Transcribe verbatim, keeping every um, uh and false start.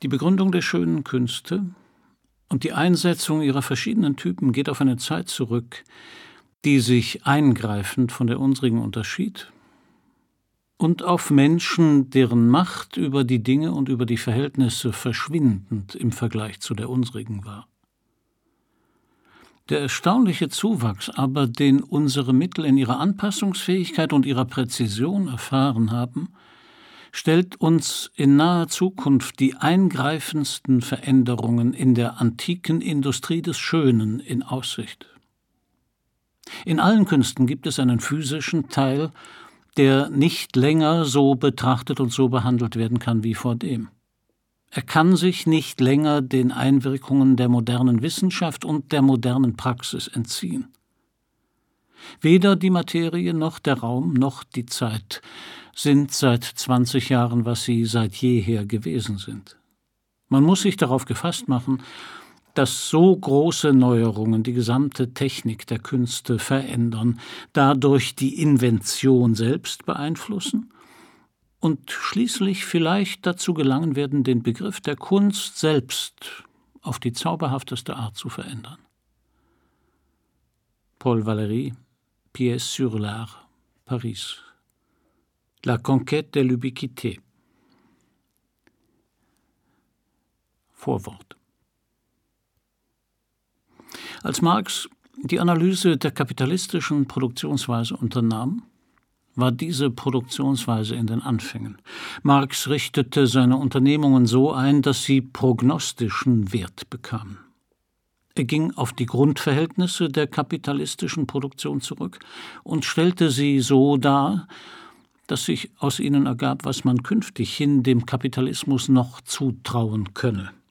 Die Begründung der schönen Künste und die Einsetzung ihrer verschiedenen Typen geht auf eine Zeit zurück, die sich eingreifend von der unsrigen unterschied, und auf Menschen, deren Macht über die Dinge und über die Verhältnisse verschwindend im Vergleich zu der unsrigen war. Der erstaunliche Zuwachs aber, den unsere Mittel in ihrer Anpassungsfähigkeit und ihrer Präzision erfahren haben, stellt uns in naher Zukunft die eingreifendsten Veränderungen in der antiken Industrie des Schönen in Aussicht. In allen Künsten gibt es einen physischen Teil, der nicht länger so betrachtet und so behandelt werden kann wie vordem. Er kann sich nicht länger den Einwirkungen der modernen Wissenschaft und der modernen Praxis entziehen. Weder die Materie noch der Raum noch die Zeit sind seit zwanzig Jahren, was sie seit jeher gewesen sind. Man muss sich darauf gefasst machen, dass so große Neuerungen die gesamte Technik der Künste verändern, dadurch die Invention selbst beeinflussen und schließlich vielleicht dazu gelangen werden, den Begriff der Kunst selbst auf die zauberhafteste Art zu verändern. Paul Valéry, Pièce sur l'art, Paris. La conquête de l'ubiquité. Vorwort. Als Marx die Analyse der kapitalistischen Produktionsweise unternahm, war diese Produktionsweise in den Anfängen. Marx richtete seine Unternehmungen so ein, dass sie prognostischen Wert bekamen. Er ging auf die Grundverhältnisse der kapitalistischen Produktion zurück und stellte sie so dar, dass sich aus ihnen ergab, was man künftig hin dem Kapitalismus noch zutrauen könne.